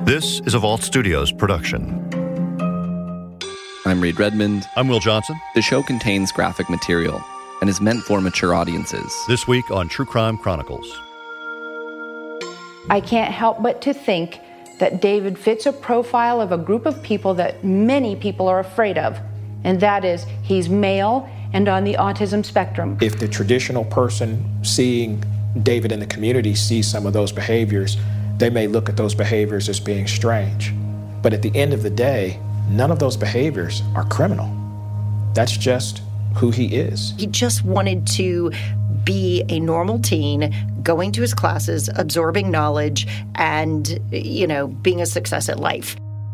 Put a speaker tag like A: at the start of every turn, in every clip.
A: This is a Vault Studios production.
B: I'm Reed Redmond.
A: I'm Will Johnson.
B: The show contains graphic material and is meant for mature audiences.
A: This week on True Crime Chronicles.
C: I can't help but to think that David fits a profile of a group of people that many people are afraid of, and that is he's male and on the autism spectrum.
D: If the traditional person seeing David in the community sees some of those behaviors, they may look at those behaviors as being strange. But at the end of the day, none of those behaviors are criminal. That's just who he is.
E: He just wanted to be a normal teen, going to his classes, absorbing knowledge, and, being a success at life.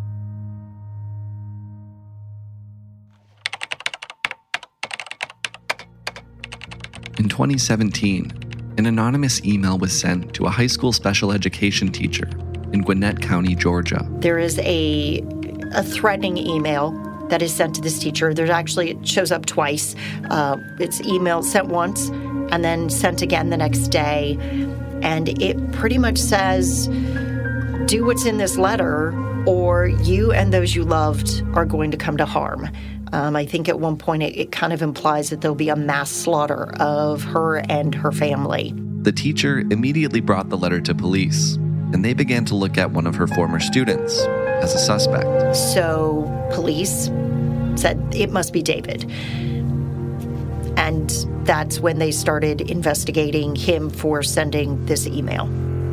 B: In 2017, an anonymous email was sent to a high school special education teacher in Gwinnett County, Georgia.
E: There is a threatening email that is sent to this teacher. It shows up twice. It's email sent once and then sent again the next day. And it pretty much says, do what's in this letter or you and those you loved are going to come to harm. I think at one point it kind of implies that there'll be a mass slaughter of her and her family.
B: The teacher immediately brought the letter to police, and they began to look at one of her former students as a suspect.
E: So police said it must be David. And that's when they started investigating him for sending this email.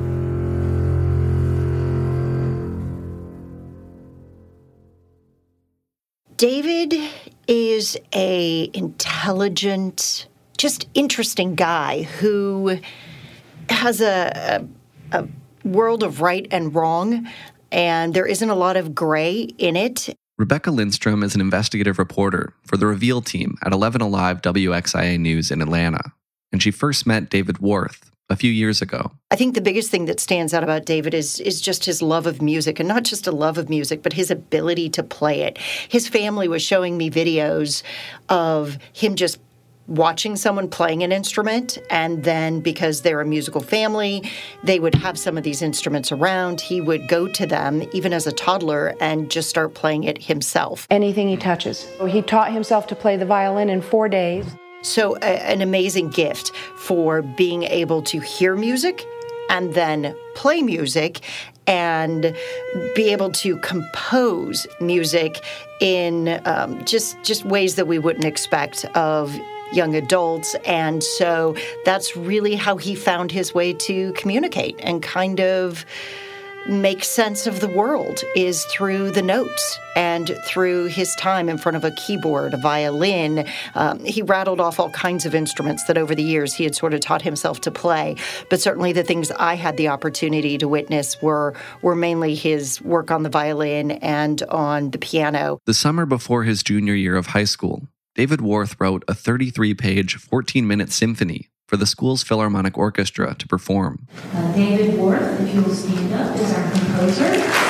E: David is a intelligent, just interesting guy who has a world of right and wrong, and there isn't a lot of gray in it.
B: Rebecca Lindstrom is an investigative reporter for the Reveal team at 11 Alive WXIA News in Atlanta, and she first met David Worth a few years ago.
E: I think the biggest thing that stands out about David is just his love of music, and not just a love of music, but his ability to play it. His family was showing me videos of him just watching someone playing an instrument, and then because they're a musical family, they would have some of these instruments around. He would go to them, even as a toddler, and just start playing it himself.
C: Anything he touches. He taught himself to play the violin in 4 days.
E: So an amazing gift for being able to hear music and then play music and be able to compose music in just ways that we wouldn't expect of young adults. And so that's really how he found his way to communicate and kind of make sense of the world, is through the notes and through his time in front of a keyboard, a violin. He rattled off all kinds of instruments that over the years he had sort of taught himself to play. But certainly the things I had the opportunity to witness were mainly his work on the violin and on the piano.
B: The summer before his junior year of high school, David Worth wrote a 33-page, 14-minute symphony for the school's Philharmonic Orchestra to perform.
F: David Worth, if you will stand up, is our composer.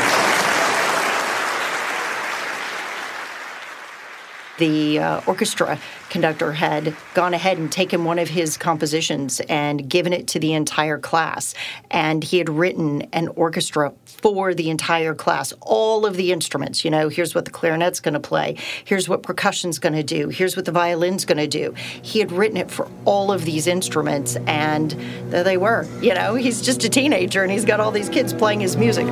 E: The orchestra conductor had gone ahead and taken one of his compositions and given it to the entire class. And he had written an orchestra for the entire class, all of the instruments. Here's what the clarinet's going to play. Here's what percussion's going to do. Here's what the violin's going to do. He had written it for all of these instruments, and there they were. He's just a teenager, and he's got all these kids playing his music.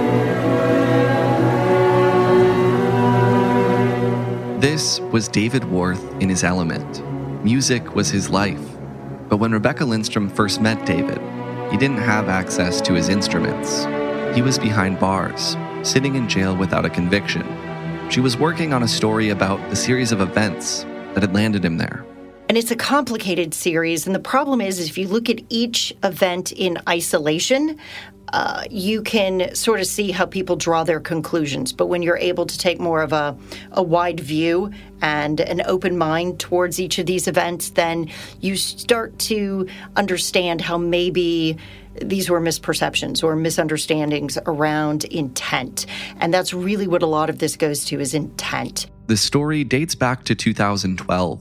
B: This was David Worth in his element. Music was his life. But when Rebecca Lindstrom first met David, he didn't have access to his instruments. He was behind bars, sitting in jail without a conviction. She was working on a story about the series of events that had landed him there.
E: And it's a complicated series, and the problem is if you look at each event in isolation, you can sort of see how people draw their conclusions. But when you're able to take more of a wide view and an open mind towards each of these events, then you start to understand how maybe these were misperceptions or misunderstandings around intent. And that's really what a lot of this goes to, is intent.
B: The story dates back to 2012,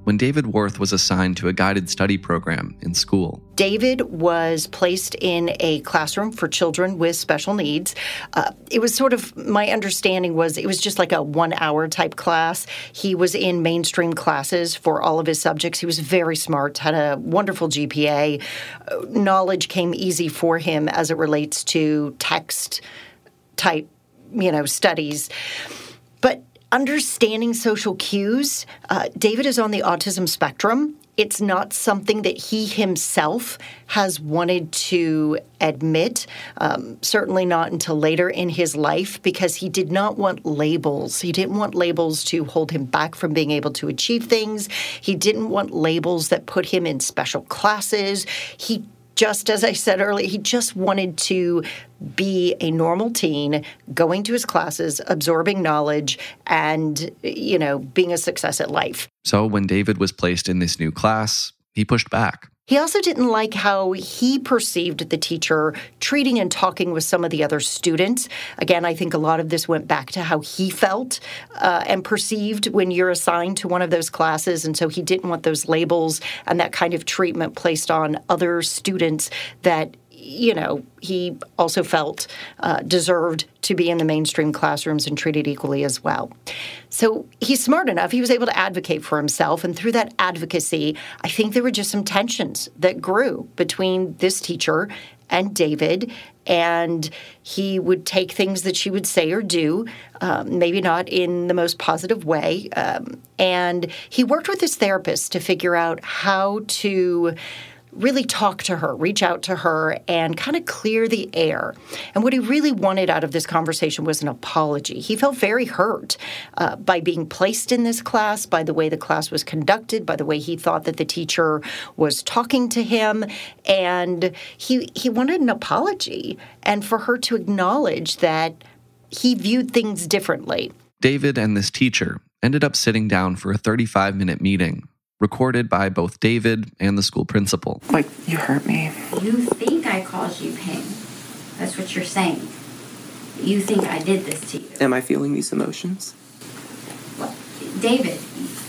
B: when David Worth was assigned to a guided study program in school.
E: David was placed in a classroom for children with special needs. It was sort of, my understanding was, it was just like a 1-hour type class. He was in mainstream classes for all of his subjects. He was very smart, had a wonderful GPA. Knowledge came easy for him as it relates to text type, studies. But understanding social cues, David is on the autism spectrum. It's not something that he himself has wanted to admit, certainly not until later in his life, because he did not want labels. He didn't want labels to hold him back from being able to achieve things. He didn't want labels that put him in special classes. Just as I said earlier, he just wanted to be a normal teen, going to his classes, absorbing knowledge, and, being a success at life.
B: So when David was placed in this new class, he pushed back.
E: He also didn't like how he perceived the teacher treating and talking with some of the other students. Again, I think a lot of this went back to how he felt and perceived when you're assigned to one of those classes. And so he didn't want those labels and that kind of treatment placed on other students that, he also felt deserved to be in the mainstream classrooms and treated equally as well. So he's smart enough. He was able to advocate for himself. And through that advocacy, I think there were just some tensions that grew between this teacher and David. And he would take things that she would say or do, maybe not in the most positive way. And he worked with his therapist to figure out how to really talk to her, reach out to her, and kind of clear the air. And what he really wanted out of this conversation was an apology. He felt very hurt by being placed in this class, by the way the class was conducted, by the way he thought that the teacher was talking to him. And he wanted an apology and for her to acknowledge that he viewed things differently.
B: David and this teacher ended up sitting down for a 35-minute meeting, recorded by both David and the school principal.
G: You hurt me.
F: You think I caused you pain. That's what you're saying. You think I did this to you.
G: Am I feeling these emotions?
F: Well, David,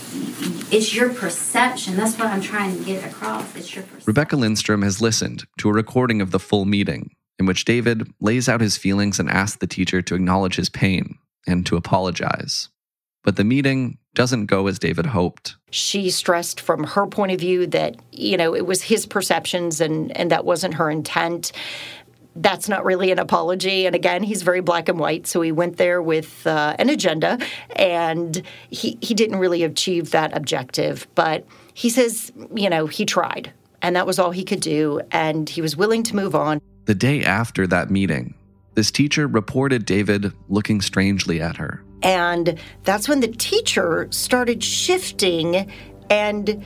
F: it's your perception. That's what I'm trying to get across. It's your perception.
B: Rebecca Lindstrom has listened to a recording of the full meeting in which David lays out his feelings and asks the teacher to acknowledge his pain and to apologize. But the meeting doesn't go as David hoped.
E: She stressed from her point of view that, it was his perceptions and that wasn't her intent. That's not really an apology. And again, he's very black and white. So he went there with an agenda, and he didn't really achieve that objective. But he says, he tried, and that was all he could do. And he was willing to move on.
B: The day after that meeting, this teacher reported David looking strangely at her.
E: And that's when the teacher started shifting, and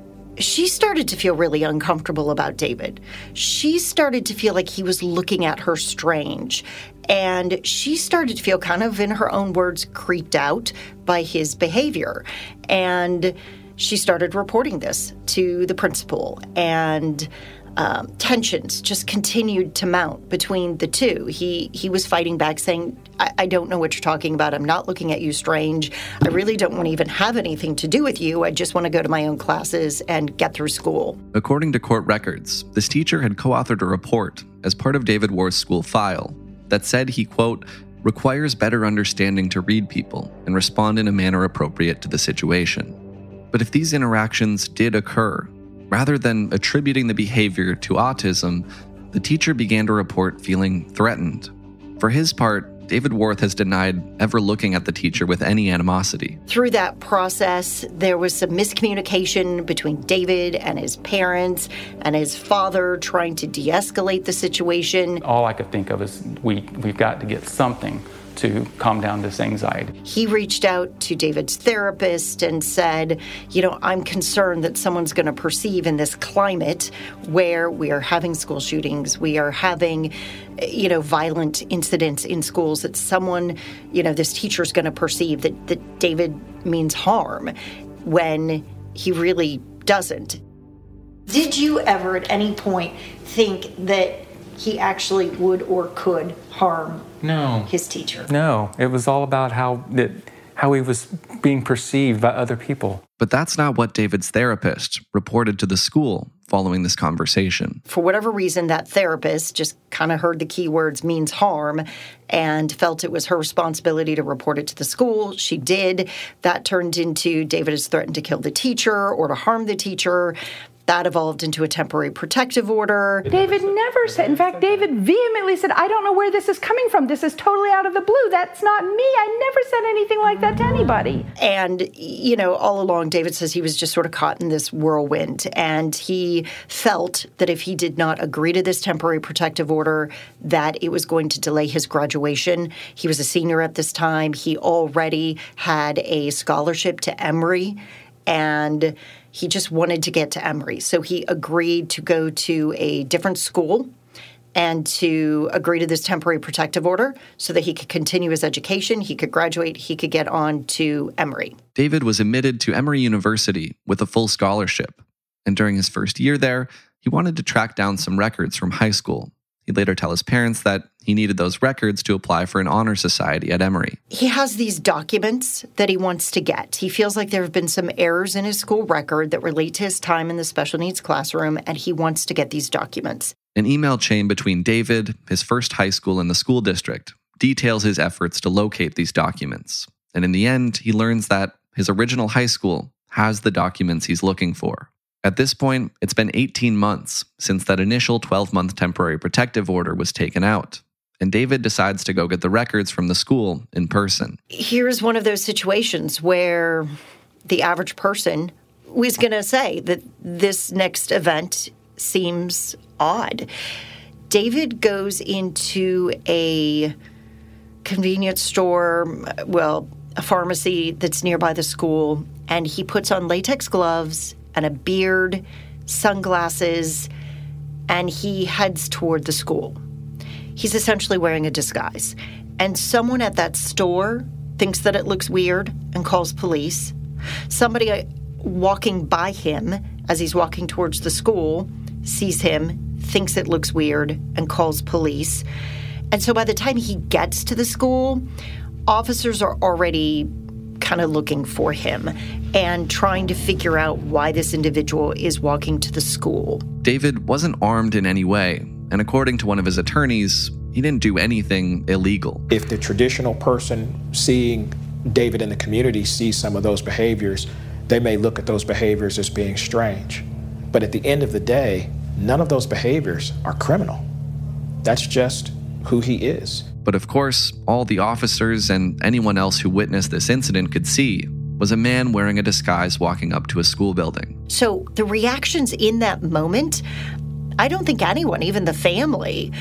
E: she started to feel really uncomfortable about David. She started to feel like he was looking at her strange. And she started to feel, kind of in her own words, creeped out by his behavior. And she started reporting this to the principal. And tensions just continued to mount between the two. He was fighting back, saying, I don't know what you're talking about. I'm not looking at you strange. I really don't want to even have anything to do with you. I just want to go to my own classes and get through school.
B: According to court records, this teacher had co-authored a report as part of David Worth's school file that said he, quote, requires better understanding to read people and respond in a manner appropriate to the situation. But if these interactions did occur, rather than attributing the behavior to autism, the teacher began to report feeling threatened. For his part, David Worth has denied ever looking at the teacher with any animosity.
E: Through that process, there was some miscommunication between David and his parents and his father trying to de-escalate the situation.
H: All I could think of is we've got to get something to calm down this anxiety.
E: He reached out to David's therapist and said, I'm concerned that someone's going to perceive in this climate where we are having school shootings, we are having, violent incidents in schools, that someone, this teacher's going to perceive that David means harm when he really doesn't. Did you ever at any point think that he actually would or could harm his teacher?
H: No, it was all about how how he was being perceived by other people.
B: But that's not what David's therapist reported to the school following this conversation.
E: For whatever reason, that therapist just kind of heard the keywords means harm and felt it was her responsibility to report it to the school. She did. That turned into David has threatened to kill the teacher or to harm the teacher. That evolved into a temporary protective order.
C: David never said, in fact, David vehemently said, I don't know where this is coming from. This is totally out of the blue. That's not me. I never said anything like that to anybody.
E: And, you know, all along, David says he was just sort of caught in this whirlwind. And he felt that if he did not agree to this temporary protective order, that it was going to delay his graduation. He was a senior at this time. He already had a scholarship to Emory, and he just wanted to get to Emory. So he agreed to go to a different school and to agree to this temporary protective order so that he could continue his education, he could graduate, he could get on to Emory.
B: David was admitted to Emory University with a full scholarship. And during his first year there, he wanted to track down some records from high school. He'd later tell his parents that he needed those records to apply for an honor society at Emory.
E: He has these documents that he wants to get. He feels like there have been some errors in his school record that relate to his time in the special needs classroom, and he wants to get these documents.
B: An email chain between David, his first high school, and the school district details his efforts to locate these documents. And in the end, he learns that his original high school has the documents he's looking for. At this point, it's been 18 months since that initial 12-month temporary protective order was taken out, and David decides to go get the records from the school in person.
E: Here's one of those situations where the average person was going to say that this next event seems odd. David goes into a convenience store, well, a pharmacy that's nearby the school, and he puts on latex gloves and a beard, sunglasses, and he heads toward the school. He's essentially wearing a disguise. And someone at that store thinks that it looks weird and calls police. Somebody walking by him as he's walking towards the school sees him, thinks it looks weird, and calls police. And so by the time he gets to the school, officers are already kind of looking for him and trying to figure out why this individual is walking to the school.
B: David wasn't armed in any way, and according to one of his attorneys, he didn't do anything illegal.
D: If the traditional person seeing David in the community sees some of those behaviors, they may look at those behaviors as being strange. But at the end of the day, none of those behaviors are criminal. That's just who he is.
B: But of course, all the officers and anyone else who witnessed this incident could see was a man wearing a disguise walking up to a school building.
E: So the reactions in that moment, I don't think anyone, even the family,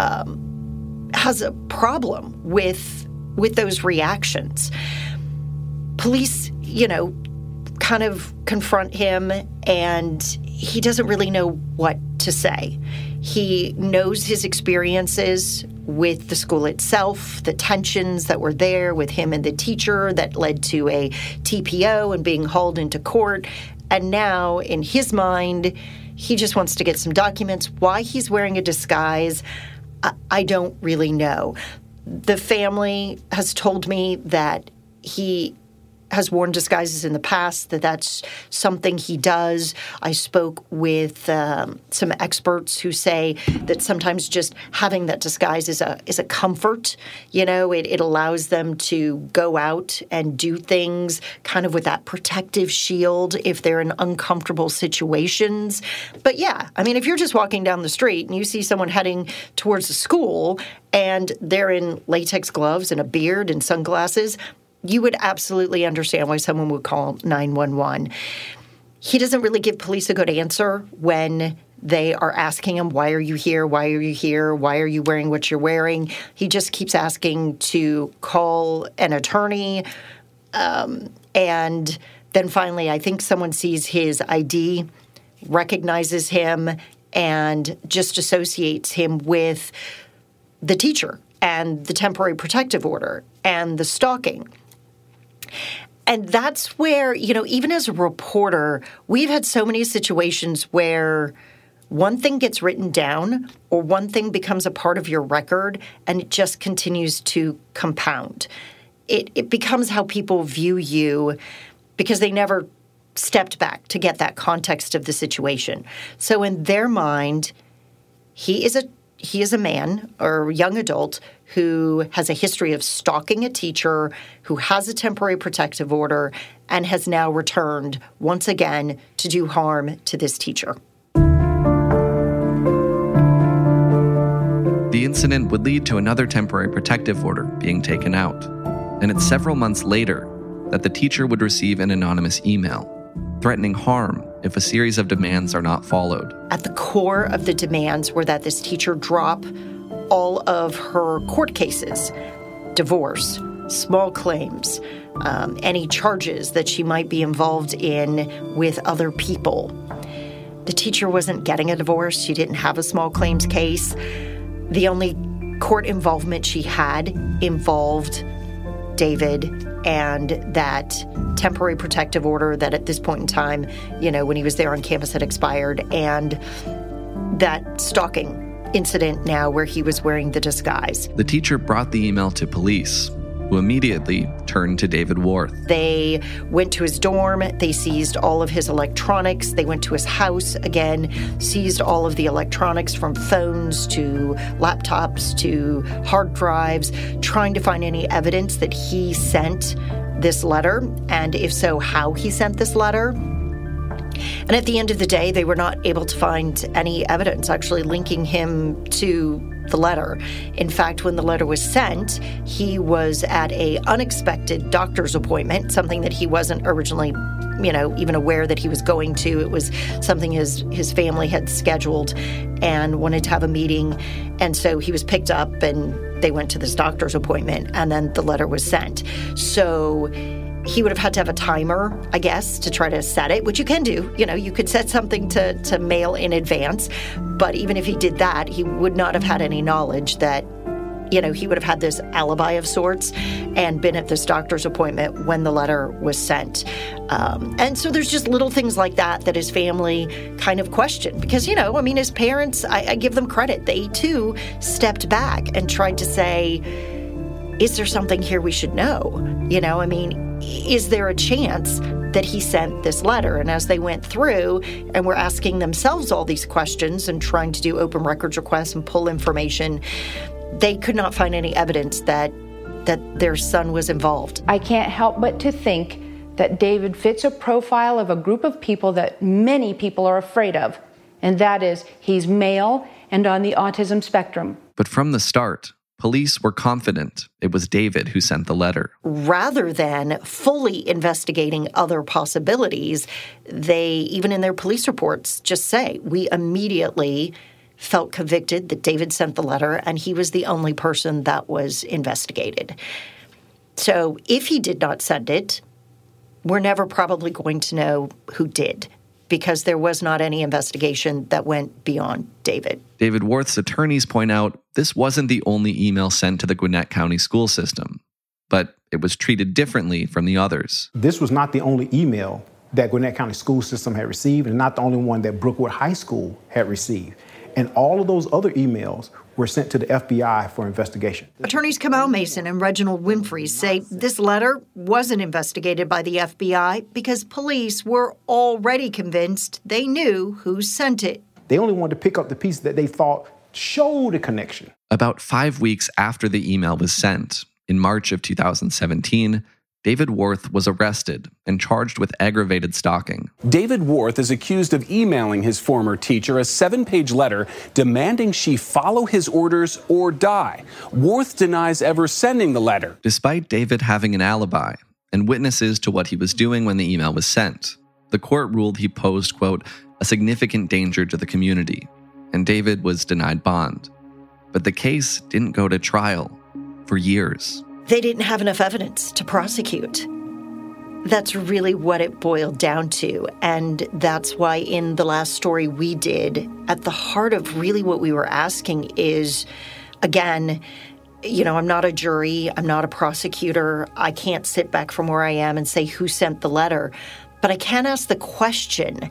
E: has a problem with those reactions. Police, kind of confront him, and he doesn't really know what to say. He knows his experiences with the school itself, the tensions that were there with him and the teacher that led to a TPO and being hauled into court. And now, in his mind, he just wants to get some documents. Why he's wearing a disguise, I don't really know. The family has told me that he has worn disguises in the past, that's something he does. I spoke with some experts who say that sometimes just having that disguise is a comfort. It allows them to go out and do things kind of with that protective shield if they're in uncomfortable situations. But yeah, if you're just walking down the street and you see someone heading towards the school and they're in latex gloves and a beard and sunglasses, you would absolutely understand why someone would call 911. He doesn't really give police a good answer when they are asking him, why are you here? Why are you here? Why are you wearing what you're wearing? He just keeps asking to call an attorney. And then finally, I think someone sees his ID, recognizes him, and just associates him with the teacher and the temporary protective order and the stalking. And that's where, even as a reporter, we've had so many situations where one thing gets written down or one thing becomes a part of your record and it just continues to compound. it becomes how people view you because they never stepped back to get that context of the situation. So in their mind, he is a man or young adult who has a history of stalking a teacher, who has a temporary protective order, and has now returned once again to do harm to this teacher.
B: The incident would lead to another temporary protective order being taken out, and it's several months later that the teacher would receive an anonymous email threatening harm if a series of demands are not followed.
E: At the core of the demands were that this teacher drop all of her court cases, divorce, small claims, any charges that she might be involved in with other people. The teacher wasn't getting a divorce. She didn't have a small claims case. The only court involvement she had involved David and that temporary protective order that at this point in time, when he was there on campus had expired, and that stalking incident now where he was wearing the disguise.
B: The teacher brought the email to police, who immediately turned to David Worth.
E: They went to his dorm. They seized all of his electronics. They went to his house, again, seized all of the electronics from phones to laptops to hard drives, trying to find any evidence that he sent this letter, and if so, how he sent this letter. And at the end of the day, they were not able to find any evidence actually linking him to the letter. In fact, when the letter was sent, he was at an unexpected doctor's appointment, something that he wasn't originally, even aware that he was going to. It was something his family had scheduled and wanted to have a meeting. And so he was picked up and they went to this doctor's appointment, and then the letter was sent. So he would have had to have a timer, I guess, to try to set it, which you can do. You could set something to mail in advance. But even if he did that, he would not have had any knowledge that, he would have had this alibi of sorts and been at this doctor's appointment when the letter was sent. And so there's just little things like that his family kind of questioned. Because, his parents, I give them credit. They, too, stepped back and tried to say, is there something here we should know? Is there a chance that he sent this letter? And as they went through and were asking themselves all these questions and trying to do open records requests and pull information, they could not find any evidence that their son was involved.
C: I can't help but to think that David fits a profile of a group of people that many people are afraid of, and that is he's male and on the autism spectrum.
B: But from the start, police were confident it was David who sent the letter.
E: Rather than fully investigating other possibilities, they, even in their police reports, just say, we immediately felt convicted that David sent the letter and he was the only person that was investigated. So if he did not send it, we're never probably going to know who did, because there was not any investigation that went beyond David.
B: David Worth's attorneys point out this wasn't the only email sent to the Gwinnett County school system, but it was treated differently from the others.
I: This was not the only email that Gwinnett County school system had received, and not the only one that Brookwood High School had received. And all of those other emails were sent to the FBI for investigation.
E: Attorneys Kamal Mason and Reginald Winfrey say this letter wasn't investigated by the FBI because police were already convinced they knew who sent it.
I: They only wanted to pick up the piece that they thought showed a connection.
B: About 5 weeks after the email was sent, in March of 2017, David Worth was arrested and charged with aggravated stalking.
J: David Worth is accused of emailing his former teacher a 7-page letter demanding she follow his orders or die. Worth denies ever sending the letter.
B: Despite David having an alibi and witnesses to what he was doing when the email was sent, the court ruled he posed, quote, a significant danger to the community, and David was denied bond. But the case didn't go to trial for years.
E: They didn't have enough evidence to prosecute. That's really what it boiled down to. And that's why in the last story we did, at the heart of really what we were asking is, again, I'm not a jury, I'm not a prosecutor, I can't sit back from where I am and say who sent the letter, but I can ask the question,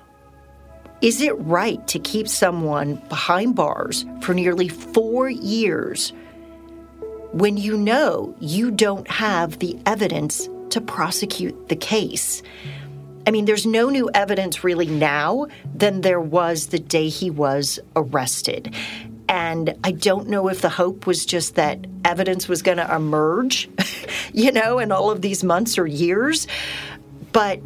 E: is it right to keep someone behind bars for nearly 4 years when you know you don't have the evidence to prosecute the case. I mean, there's no new evidence really now than there was the day he was arrested. And I don't know if the hope was just that evidence was going to emerge, in all of these months or years. But,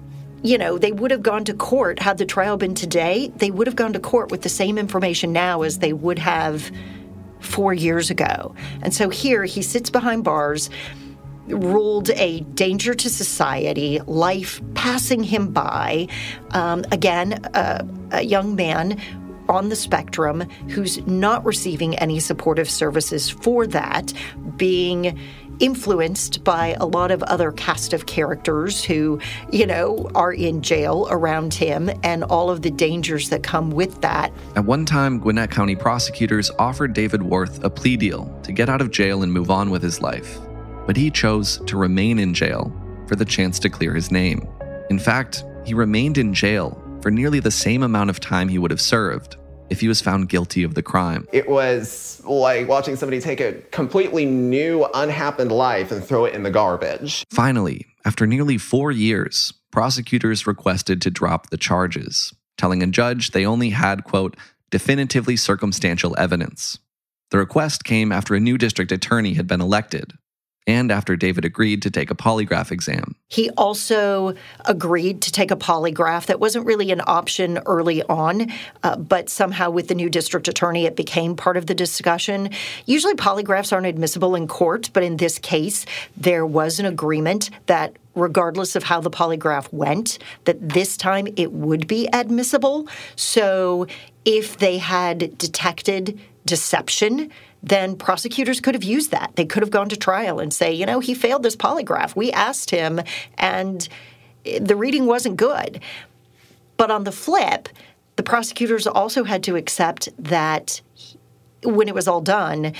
E: they would have gone to court, had the trial been today, they would have gone to court with the same information now as they would have 4 years ago. And so here he sits behind bars, ruled a danger to society, life passing him by. Again, a young man on the spectrum who's not receiving any supportive services for that, being influenced by a lot of other cast of characters who, are in jail around him and all of the dangers that come with that.
B: At one time, Gwinnett County prosecutors offered David Worth a plea deal to get out of jail and move on with his life. But he chose to remain in jail for the chance to clear his name. In fact, he remained in jail for nearly the same amount of time he would have served if he was found guilty of the crime.
K: It was like watching somebody take a completely new, unhappened life and throw it in the garbage.
B: Finally, after nearly 4 years, prosecutors requested to drop the charges, telling a judge they only had, quote, definitively circumstantial evidence. The request came after a new district attorney had been elected, and after David agreed to take a polygraph exam.
E: He also agreed to take a polygraph. That wasn't really an option early on, but somehow with the new district attorney, it became part of the discussion. Usually polygraphs aren't admissible in court, but in this case, there was an agreement that regardless of how the polygraph went, that this time it would be admissible. So if they had detected deception, then prosecutors could have used that. They could have gone to trial and say, he failed this polygraph. We asked him, and the reading wasn't good. But on the flip, the prosecutors also had to accept that when it was all done,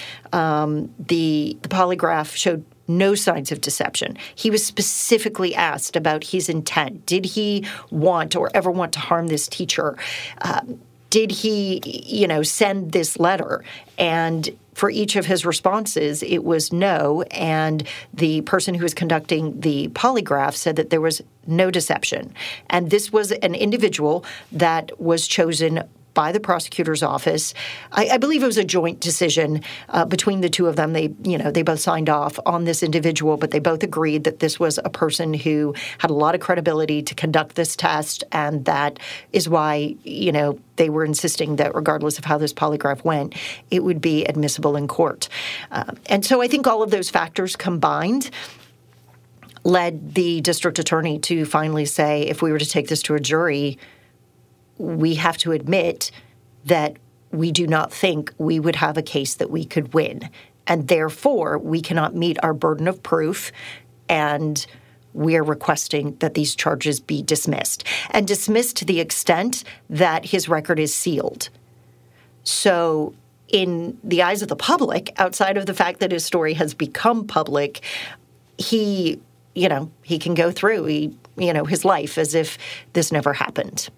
E: the polygraph showed no signs of deception. He was specifically asked about his intent. Did he want or ever want to harm this teacher? Did he, send this letter? And for each of his responses, it was no. And the person who was conducting the polygraph said that there was no deception. And this was an individual that was chosen by the prosecutor's office. I believe it was a joint decision between the two of them. They both signed off on this individual, but they both agreed that this was a person who had a lot of credibility to conduct this test, and that is why, they were insisting that regardless of how this polygraph went, it would be admissible in court. And so I think all of those factors combined led the district attorney to finally say, if we were to take this to a jury, we have to admit that we do not think we would have a case that we could win. And therefore, we cannot meet our burden of proof, and we are requesting that these charges be dismissed. And dismissed to the extent that his record is sealed. So in the eyes of the public, outside of the fact that his story has become public, he can go through, his life as if this never happened.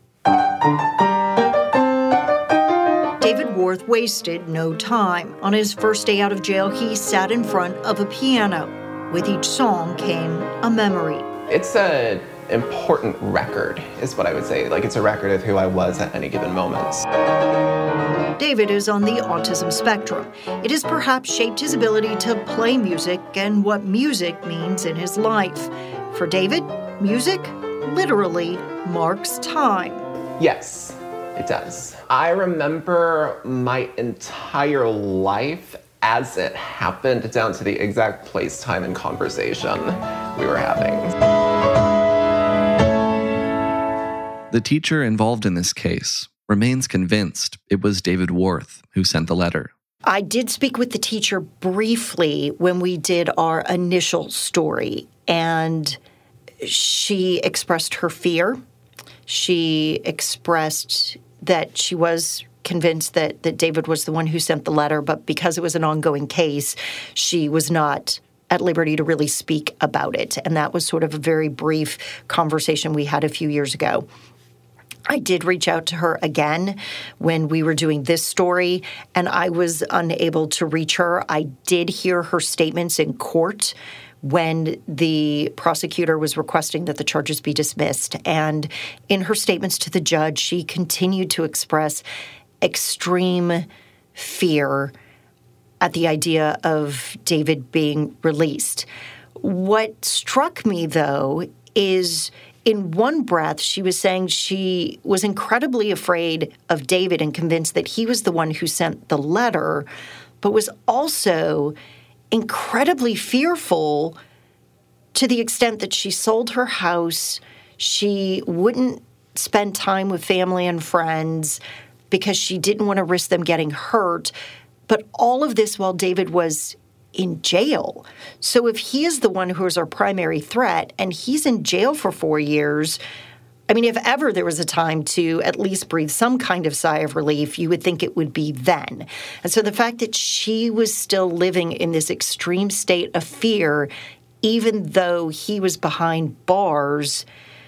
E: David Worth wasted no time. On his first day out of jail, he sat in front of a piano. With each song came a memory.
K: It's an important record, is what I would say. It's a record of who I was at any given moment.
E: David is on the autism spectrum. It has perhaps shaped his ability to play music and what music means in his life. For David, music literally marks time.
K: Yes, it does. I remember my entire life as it happened, down to the exact place, time, and conversation we were having.
B: The teacher involved in this case remains convinced it was David Worth who sent the letter.
E: I did speak with the teacher briefly when we did our initial story, and she expressed her fear. She expressed that she was convinced that David was the one who sent the letter, but because it was an ongoing case, she was not at liberty to really speak about it. And that was sort of a very brief conversation we had a few years ago. I did reach out to her again when we were doing this story, and I was unable to reach her. I did hear her statements in court when the prosecutor was requesting that the charges be dismissed. And in her statements to the judge, she continued to express extreme fear at the idea of David being released. What struck me, though, is in one breath, she was saying she was incredibly afraid of David and convinced that he was the one who sent the letter, but was also incredibly fearful to the extent that she sold her house. She wouldn't spend time with family and friends because she didn't want to risk them getting hurt. But all of this while David was in jail. So if he is the one who is our primary threat and he's in jail for 4 years, I mean, if ever there was a time to at least breathe some kind of sigh of relief, you would think it would be then. And so the fact that she was still living in this extreme state of fear, even though he was behind bars,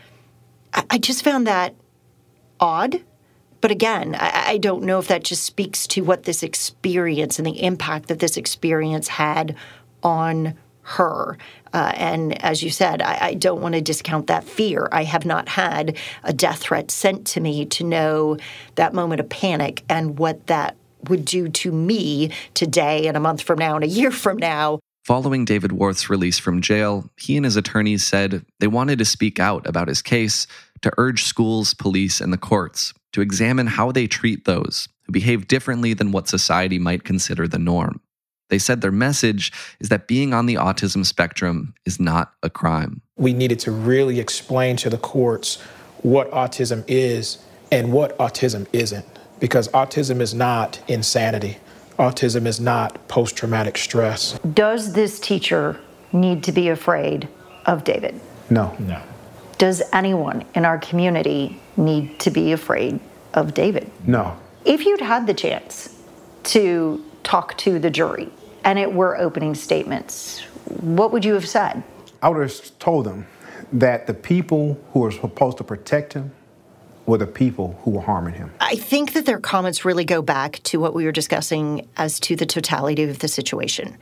E: I just found that odd. But again, I don't know if that just speaks to what this experience and the impact that this experience had on her. And as you said, I don't want to discount that fear. I have not had a death threat sent to me to know that moment of panic and what that would do to me today and a month from now and a year from now.
B: Following David Worth's release from jail, he and his attorneys said they wanted to speak out about his case, to urge schools, police, and the courts to examine how they treat those who behave differently than what society might consider the norm. They said their message is that being on the autism spectrum is not a crime.
D: We needed to really explain to the courts what autism is and what autism isn't, because autism is not insanity. Autism is not post-traumatic stress.
E: Does this teacher need to be afraid of David?
I: No.
D: No.
E: Does anyone in our community need to be afraid of David?
I: No.
E: If you'd had the chance to talk to the jury and it were opening statements, what would you have said?
I: I would have told them that the people who were supposed to protect him were the people who were harming him.
E: I think that their comments really go back to what we were discussing as to the totality of the situation.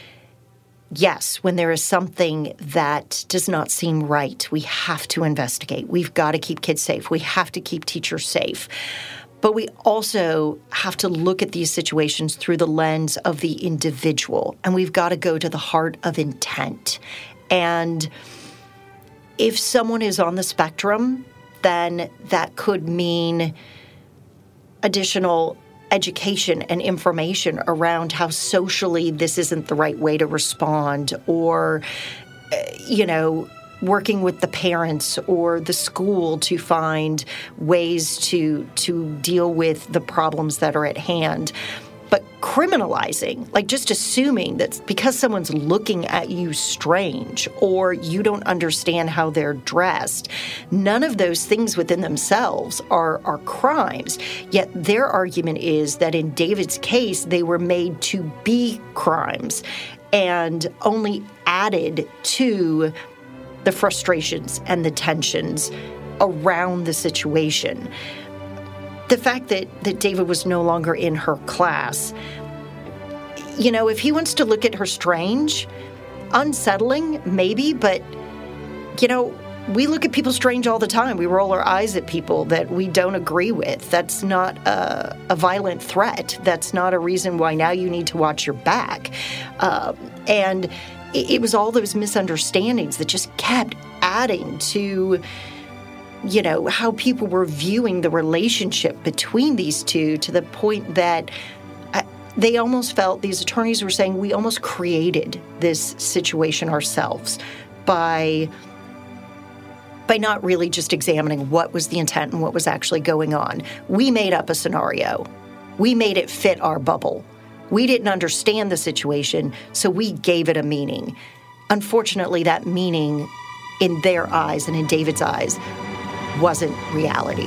E: Yes, when there is something that does not seem right, we have to investigate. We've got to keep kids safe. We have to keep teachers safe. But we also have to look at these situations through the lens of the individual, and we've got to go to the heart of intent. And if someone is on the spectrum, then that could mean additional education and information around how socially this isn't the right way to respond, or, working with the parents or the school to find ways to deal with the problems that are at hand. But criminalizing, like just assuming that because someone's looking at you strange or you don't understand how they're dressed, none of those things within themselves are crimes. Yet their argument is that in David's case, they were made to be crimes and only added to the frustrations and the tensions around the situation. The fact that David was no longer in her class, if he wants to look at her strange, unsettling, maybe, but, we look at people strange all the time. We roll our eyes at people that we don't agree with. That's not a violent threat. That's not a reason why now you need to watch your back. And it was all those misunderstandings that just kept adding to how people were viewing the relationship between these two, to the point that they almost felt, these attorneys were saying, we almost created this situation ourselves by not really just examining what was the intent and what was actually going on. We made up a scenario. We made it fit our bubble. We didn't understand the situation, so we gave it a meaning. Unfortunately, that meaning in their eyes and in David's eyes wasn't reality.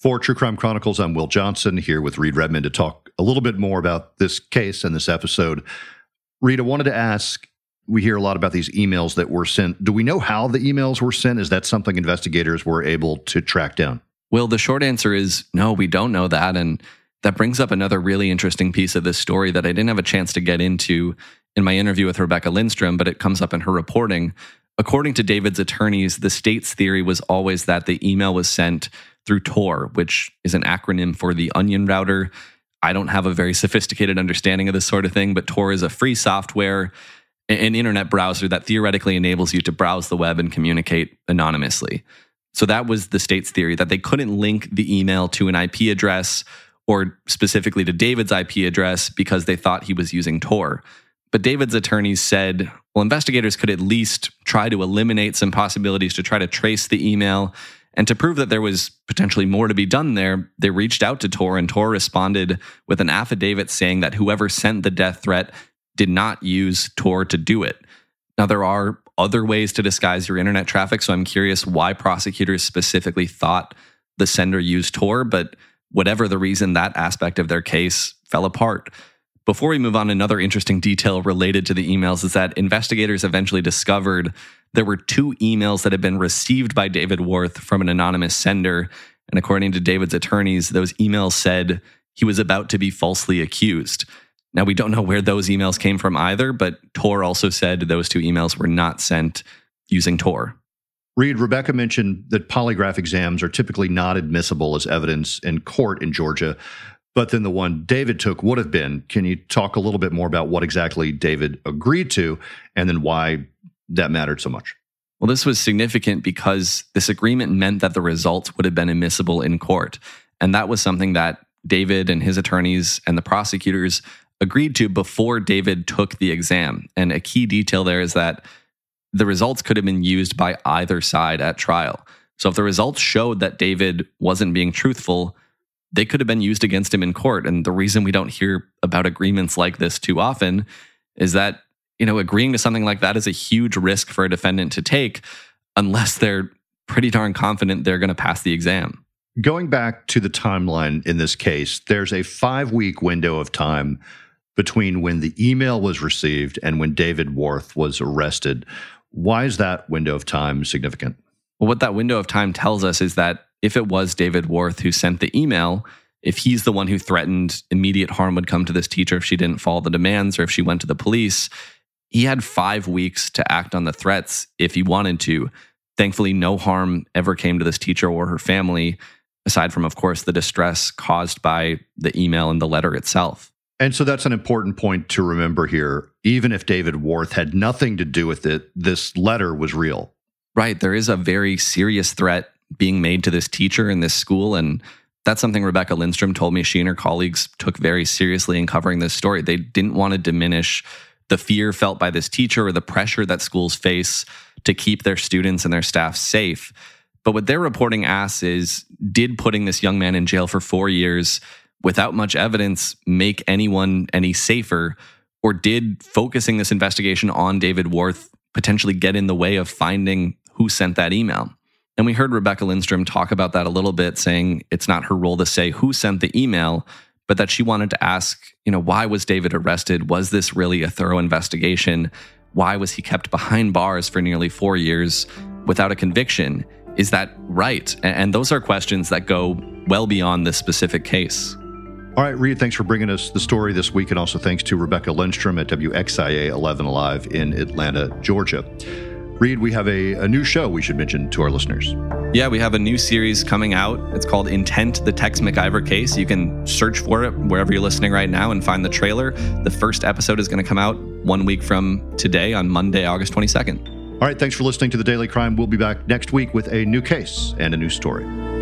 A: For True Crime Chronicles, I'm Will Johnson, here with Reed Redmond to talk a little bit more about this case and this episode. Reed, I wanted to ask, we hear a lot about these emails that were sent. Do we know how the emails were sent? Is that something investigators were able to track down?
B: Well, the short answer is no, we don't know that. And that brings up another really interesting piece of this story that I didn't have a chance to get into in my interview with Rebecca Lindstrom, but it comes up in her reporting. According to David's attorneys, the state's theory was always that the email was sent through Tor, which is an acronym for the Onion Router. I don't have a very sophisticated understanding of this sort of thing, but Tor is a free software, an internet browser that theoretically enables you to browse the web and communicate anonymously. So that was the state's theory, that they couldn't link the email to an IP address or specifically to David's IP address because they thought he was using Tor. But David's attorneys said, well, investigators could at least try to eliminate some possibilities to try to trace the email. And to prove that there was potentially more to be done there, they reached out to Tor, and Tor responded with an affidavit saying that whoever sent the death threat did not use Tor to do it. Now, there are other ways to disguise your internet traffic, so I'm curious why prosecutors specifically thought the sender used Tor, but whatever the reason, that aspect of their case fell apart. Before we move on, another interesting detail related to the emails is that investigators eventually discovered there were 2 emails that had been received by David Worth from an anonymous sender. And according to David's attorneys, those emails said he was about to be falsely accused. Now, we don't know where those emails came from either, but Tor also said those 2 emails were not sent using Tor.
A: Reed, Rebecca mentioned that polygraph exams are typically not admissible as evidence in court in Georgia, but then the one David took would have been. Can you talk a little bit more about what exactly David agreed to and then why that mattered so much?
B: Well, this was significant because this agreement meant that the results would have been admissible in court. And that was something that David and his attorneys and the prosecutors agreed to before David took the exam. And a key detail there is that the results could have been used by either side at trial. So if the results showed that David wasn't being truthful, they could have been used against him in court. And the reason we don't hear about agreements like this too often is that, agreeing to something like that is a huge risk for a defendant to take unless they're pretty darn confident they're going to pass the exam.
A: Going back to the timeline in this case, there's a 5-week window of time between when the email was received and when David Worth was arrested. Why is that window of time significant?
B: Well, what that window of time tells us is that if it was David Worth who sent the email, if he's the one who threatened immediate harm would come to this teacher if she didn't follow the demands or if she went to the police, he had 5 weeks to act on the threats if he wanted to. Thankfully, no harm ever came to this teacher or her family, aside from, of course, the distress caused by the email and the letter itself.
A: And so that's an important point to remember here. Even if David Worth had nothing to do with it, this letter was real.
B: Right. There is a very serious threat being made to this teacher in this school. And that's something Rebecca Lindstrom told me she and her colleagues took very seriously in covering this story. They didn't want to diminish the fear felt by this teacher or the pressure that schools face to keep their students and their staff safe. But what their reporting asks is, did putting this young man in jail for 4 years without much evidence make anyone any safer? Or did focusing this investigation on David Worth potentially get in the way of finding who sent that email? And we heard Rebecca Lindstrom talk about that a little bit, saying it's not her role to say who sent the email, but that she wanted to ask, why was David arrested? Was this really a thorough investigation? Why was he kept behind bars for nearly 4 years without a conviction? Is that right? And those are questions that go well beyond this specific case.
A: All right, Reed, thanks for bringing us the story this week, and also thanks to Rebecca Lindstrom at WXIA 11 Alive in Atlanta, Georgia. Reed, we have a new show we should mention to our listeners.
B: Yeah, we have a new series coming out. It's called Intent, the Tex McIver Case. You can search for it wherever you're listening right now and find the trailer. The first episode is going to come out 1 week from today on Monday, August 22nd.
A: All right, thanks for listening to The Daily Crime. We'll be back next week with a new case and a new story.